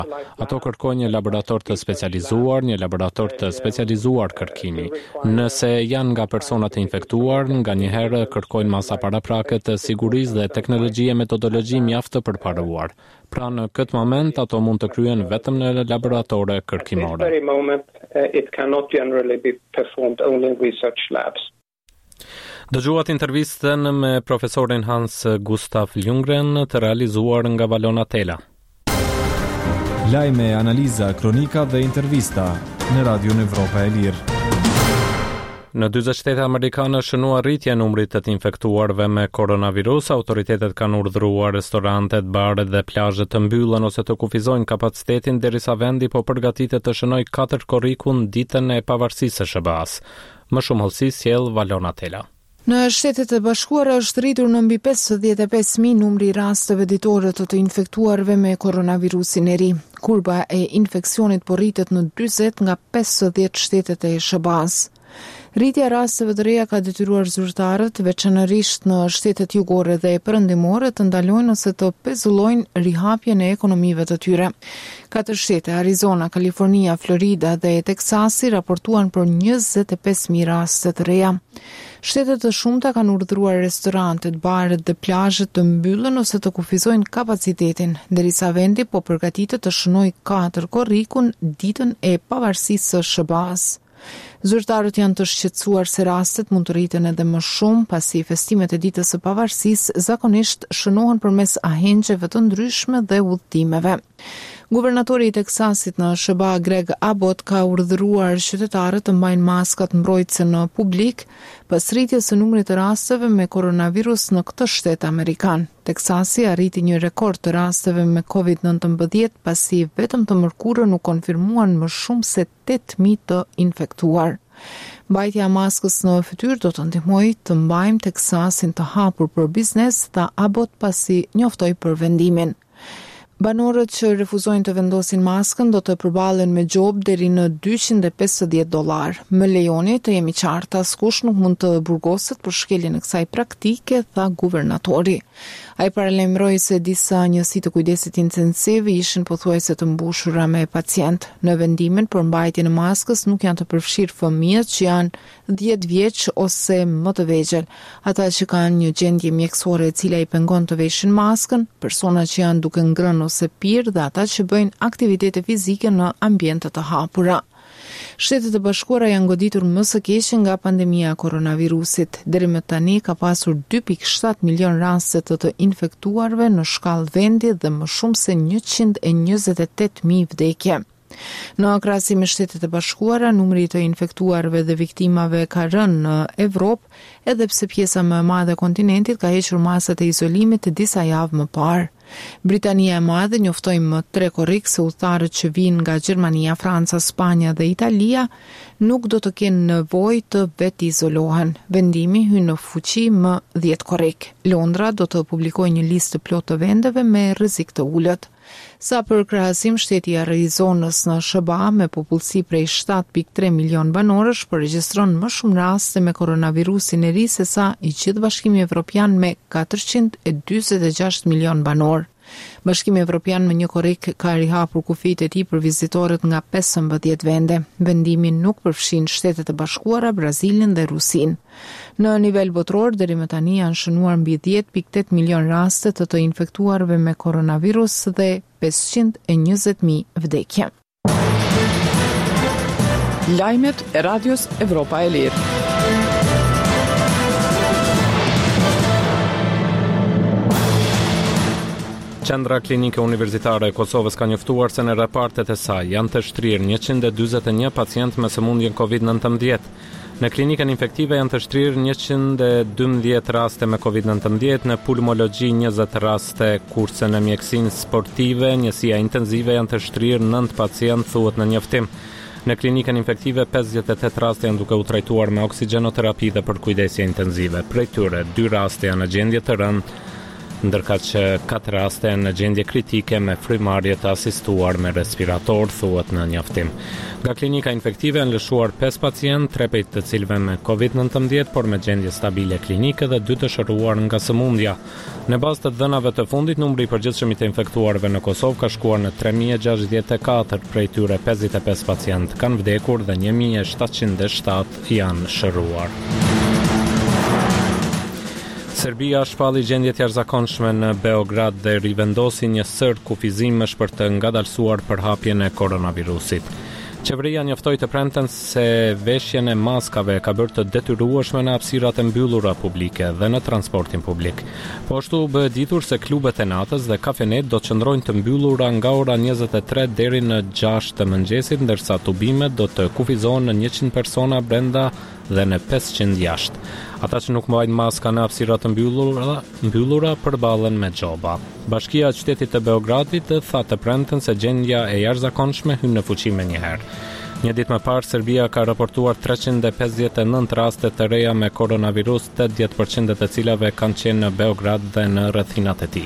Ato kërkojnë një laborator të specializuar kërkimi. Nëse janë nga personat e infektuar, nganjëherë kërkojnë masa paraprake të sigurisë dhe teknologji e metodologji mjaft të përparuar. Pra në këtë moment ato mund të kryen vetëm në laboratore kërkimore. Dëgjuat intervistën me profesorin Hans Gustaf Ljunggren të realizuar nga Valona Tela. Lajme, analiza, kronika dhe intervista në Radio Evropa e Lirë. Në 40 shtete amerikane shënua rritje numrit të infektuarve me koronavirus. Autoritetet kanë urdhëruar restorantet, baret dhe plazhet të mbyllen ose të kufizojnë kapacitetin derisa vendi po përgatitet të shënojë 4 korrikun ditën e pavarësisë së SBA-s. Më shumë hollësi sjell Valona Tela. Në Shtetet e Bashkuara është rritur në mbi 55.000 numri i rasteve ditore të infektuarve me koronavirusin e ri. Kurba e infeksionit po rritet në 40 nga 50 shtetet e SBA-s. Rritja e rasteve të reja ka detyruar zyrtarët, veçanërisht në shtetet jugore dhe perëndimore, të ndalojnë ose të pezullojnë rihapjen e ekonomive të tyre. 4 shtete, Arizona, Kalifornia, Florida dhe Teksasi, raportuan për 25.000 raste të reja. Shtetet të shumta kanë urdhëruar restorantet, baret dhe plazhet të mbyllen ose të kufizojnë kapacitetin, derisa vendi po përgatitet të shënojë 4 korrikun ditën e pavarësisë së SBA-s. Zyrtarët janë të shqetësuar se rastet mund të rriten edhe më shumë pasi festimet e ditës së pavarësisë zakonisht shënohen përmes ahengjeve të ndryshme dhe udhëtimeve. Guvernatori i Teksasit në SBA, Greg Abbott, ka urdhëruar qytetarët të mbajnë maskat mbrojtëse në publik pas rritjes së numrit të rasteve me koronavirus në këtë shtet amerikan. Teksasi arriti një rekord të rasteve me COVID-19 pasi vetëm të mërkurën u konfirmuan më shumë se 8.000 të infektuar. Mbajtja e maskës në fytyrë do të ndihmojë të mbajmë Teksasin të hapur për biznes, tha Abbott pasi njoftoi për vendimin. Banorët që refuzojnë të vendosin maskën do të përballen me gjobë deri në $250. Më lejoni të jemi qartë, askush nuk mund të burgoset për shkeljen e kësaj praktike, tha guvernatori. Ai paralajmëroi se disa njësi të kujdesit intensiv ishin pothuajse të mbushura me pacient. Në vendimin për mbajtjen e maskës nuk janë të përfshirë fëmijët që janë 10 vjeç ose më të vegjël, ata që kanë një gjendje mjekësore e cila i pengon të veshin maskën, persona që janë duke ngrënë ose pirë dhe ata që bëjnë aktivitete fizike në ambiente të hapura. Shtetet e Bashkuara janë goditur më së keq nga pandemia e koronavirusit. Deri më tani ka pasur 2.7 milion raste të infektuarve në shkallë vendi dhe më shumë se 128.000 vdekje. Në krahasim me Shtetet e Bashkuara, numri i të infektuarve dhe viktimave ka rënë në Evropë, edhe pse pjesa më e madhe e kontinentit ka hequr masat e izolimit të disa javë më parë. Britania e Madhe njoftoi më 3 korrik se udhëtarët që vijnë nga Gjermania, Franca, Spanja dhe Italia nuk do të kenë nevojë të vetë izolohen. Vendimi hyn në fuqi më 10 korrik. Londra do të publikojë një listë të plotë të vendeve me rrezik të ulët. Sa për krahasim, shteti i Arizonës në SBA me popullsi prej 7.3 milion banorësh përregjistron më shumë raste me koronavirusin e ri se sa i gjithë Bashkimi Evropian me 446 milion banor. Bashkimi Evropian me një korrik ka rihapur kufijtë e tij për vizitorët nga 15 vende. Vendimi nuk përfshin Shtetet e Bashkuara, Brazilin dhe Rusin. Në nivel botror, deri më tani janë shënuar mbi 10.8 milion raste të infektuarve me koronavirus dhe 520.000 vdekje. Lajmet e Radios Evropa e Lirë. Qendra Klinike Universitare e Kosovës ka njoftuar se në raportet e saj janë të shtrirë 141 pacient me sëmundjen COVID-19. Në klinikën infektive janë të shtrirë 112 raste me COVID-19, në pulmologji 20 raste, kurse në mjekësinë sportive, njësia intenzive janë të shtrirë 9 pacient, thuhet në njoftim. Në klinikën infektive 58 raste janë duke u trajtuar me oksigjenoterapi dhe për kujdesje intenzive. Prej tyre 2 raste janë në gjendje të rëndë ndërka që 4 raste në gjendje kritike me frymarrje të asistuar me respirator, thuhet në njoftim. Nga klinika infektive janë lëshuar 5 pacient, 3 prej të cilëve me COVID-19, por me gjendje stabile klinike dhe 2 të shëruar nga sëmundja. Në bazë të dhënave të fundit, numri i përgjithshëm i të infektuarve në Kosovë ka shkuar në 3064, prej tyre 55 pacient kanë vdekur dhe 1707 janë shëruar. Serbia shpalli gjendje të jashtëzakonshme në Beograd dhe rivendosi një sër kufizimesh për të ngadalësuar përhapjen e koronavirusit. Qeveria njoftoi të premten se veshjen e maskave ka bërë të detyrueshme në hapësirat e mbyllura publike dhe në transportin publik. Po ashtu u bë ditur se klubet e natës dhe kafenet do të qëndrojnë të mbyllura nga ora 23 deri në 6 të mëngjesit, ndërsa tubimet do të kufizohen në 100 persona brenda dhe në 500 jashtë. Ata që nuk mbajnë maska në hapësirat të mbyllura përballen me gjoba. Bashkia e qytetit të Beogradit tha të premten se gjendja e jashtëzakonshme hyn në fuqi menjëherë. Një ditë më parë, Serbia ka raportuar 359 raste të reja me koronavirus, 80% të cilave kanë qenë në Beograd dhe në rrethinat e tij.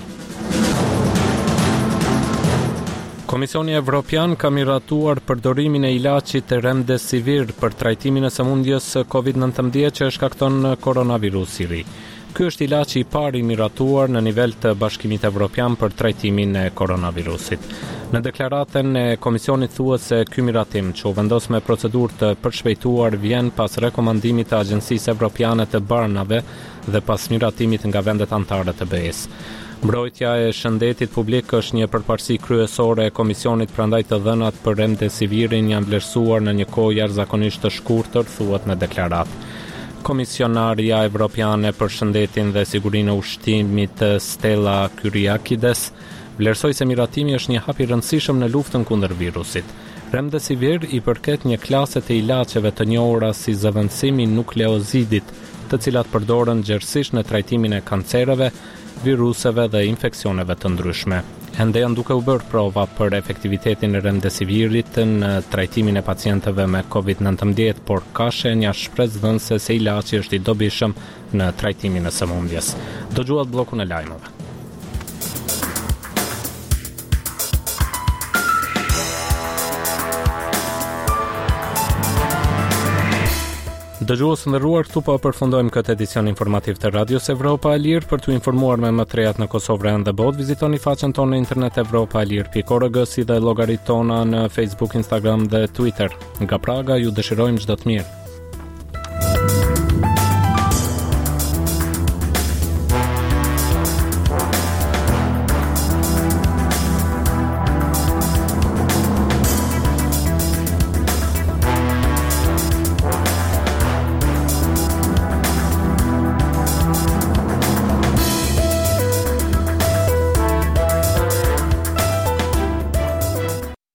Komisioni Evropian ka miratuar përdorimin e ilaçit Remdesivir për trajtimin e sëmundjes COVID-19 që shkakton koronavirus i ri. Ky është ilaçi i parë i miratuar në nivel të Bashkimit Evropian për trajtimin e koronavirusit. Në deklaratën e Komisionit thuhet se ky miratim, që u vendos me procedurë të përshpejtuar, vjen pas rekomandimit të Agjencisë Evropiane të Barnave dhe pas miratimit nga vendet anëtare të BE-s. Mbrojtja e shëndetit publik është një përparësi kryesore e Komisionit, prandaj të dhënat për Remdesivirin janë vlerësuar në një kohë jashtëzakonisht të shkurtër, thuhet në deklaratë. Komisionaria Evropiane për shëndetin dhe sigurinë e ushqimit Stella Kyriakides vlerësoi se miratimi është një hap i rëndësishëm në luftën kundër virusit. Remdesivir i përket një klase të ilaçeve të njohura si zëvendësimi nukleozidit, të cilat përdoren gjerësisht në trajtimin e kancereve, viruseve dhe infeksioneve të ndryshme. Ende janë duke u bërë prova për efektivitetin e Remdesivirit në trajtimin e pacientëve me COVID-19, por ka shenja shpresdhënëse se ilaçi është i dobishëm në trajtimin e sëmundjes. Dëgjuat bllokun e lajmeve. Dëgjues të nderuar, këtu po përfundojmë këtë edicion informativ të Radios Evropa e Lirë. Për t'u informuar me më të rejat në Kosovë dhe botë, vizitoni faqen tonë në internet evropaelir.org, si dhe llogaritë tona në Facebook, Instagram dhe Twitter. Nga Praga ju dëshirojmë çdo të mirë.